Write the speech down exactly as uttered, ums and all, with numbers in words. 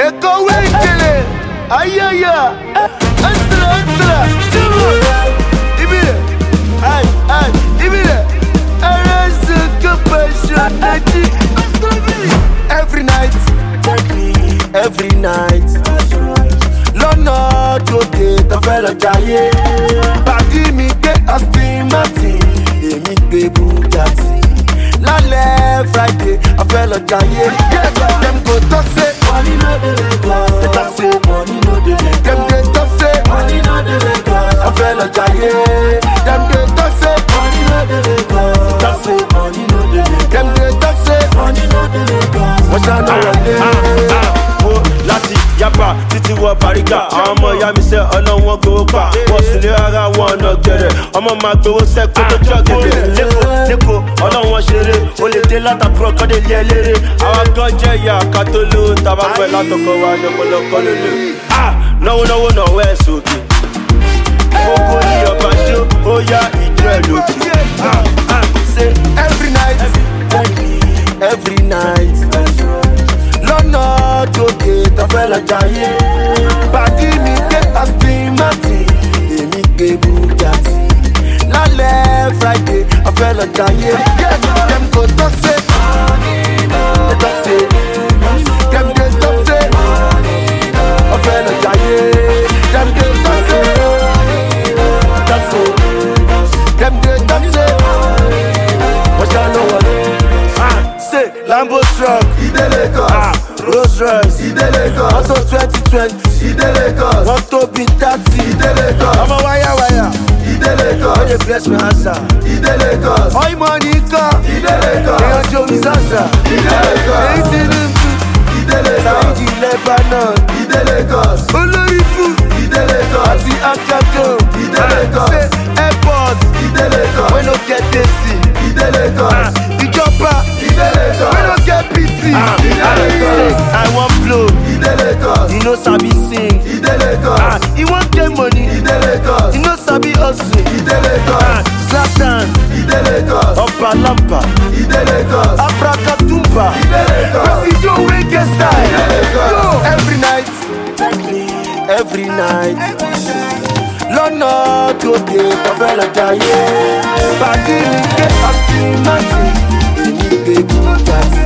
Eko wekele, ayaya, ansela ansela, chuma, ibile, ay ay, ibile, arası kapışan eti. Every night, every night, lọ́nà tó dé tó fẹ́ lọ jayé. Pàdí mi gbé Aston Martin, èmi gbé Bugatti. Lálẹ́ Friday, a fẹ́ lọ jayé. Dem go talk say money no dey Lagos. They talk say money no dey Lagos. Dem dey talk say money no dey Lagos. A fẹ́ lọ jayé. Dem dey talk say money no dey Lagos. They talk say money no dey Lagos. Dem dey talk say money no dey Lagos. Wọ́n ṣáná wọlé. Wo láti yapa títí wọ Bariga. Àwọn ọmọ ìyá mi sẹ́ ọlọ́wọ́n gbowó pa. Wọ́n sì lé ara wọn ọ̀nà gẹ̀rẹ̀. Ọmọ máa gbowó sẹ́ kó tó jọ gẹ̀rẹ̀. Lẹ́kọ̀ọ́ lẹ́kọ̀ọ́ ọlọ́wọ́n ṣeré. O lè dé látàkùrọ̀ kọ́ dé lé eléré. Àwa gan jẹ́ ìyá ká tó lò. Tàbá fẹ́ látọkọ wa ní ọ̀pọ̀lọpọ̀ lólo. Náwó náwó náà wẹ̀ sókè. Oko ní ọba jó, ó yá ìjọ ẹ̀ lókè. Say every night, every night. Lọ́nà tó dé tó fẹ́ lọ jayé. Pàdí mi gbé Aston Martin, èmi gbé Bugatti. Lálẹ́ Friday, a fẹ́ lọ jayé. Dem go talk say they talk say dem dey talk say a fẹ́ lọ jayé. Dem dey talk say talk say dem dey talk say wọ́n ṣá ló wọlé. Say Lambo truck, Ide Lagos. Rolls Royce, Ide Lagos. Auto twenty twenty, Ide Lagos. One to be thirty, Ide Lagos. I'm a wire wire, Ide Lagos. When they bless me answer, Ide Lagos. All money come, Ide Lagos. They on Joe Mizanza, Ide Lagos. They eating them too, Ide Lagos. Saidi Lebanon, Ide Lagos. Olorifu, Ide Lagos. Ati Akado, Ide Lagos. Say airport, Ide Lagos. We no get this, Ide Lagos. The chopper, Ide Lagos. We no get P T, Ide Lagos. I want blow, Ide Lagos. You know sabi sing, Ide Lagos. You want get money, Ide Lagos. You know sabi hustle, Ide Lagos. Zlatan, Ide Lagos. Opa Lampa, Ide Lagos. Abracadabra, Ide Lagos. Presidio wey get style, Ide Lagos. Yo, every night, every night. Lọ́nà tó dé tó fẹ́ lọ jayé. Pàdí mi gbé Aston Martin, èmi gbé Bugatti.